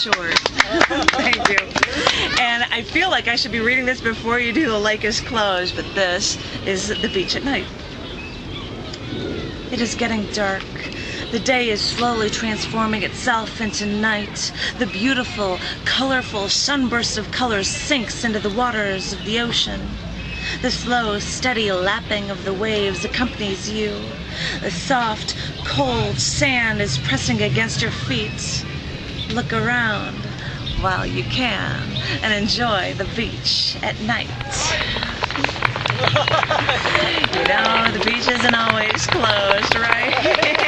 shores. Thank you. And I feel like I should be reading this before you do The Lake is Closed, but this is the beach at night. It is getting dark. The day is slowly transforming itself into night. The beautiful, colorful sunburst of colors sinks into the waters of the ocean. The slow, steady lapping of the waves accompanies you. The soft, cold sand is pressing against your feet. Look around while you can and enjoy the beach at night. You know, the beach isn't always closed, right?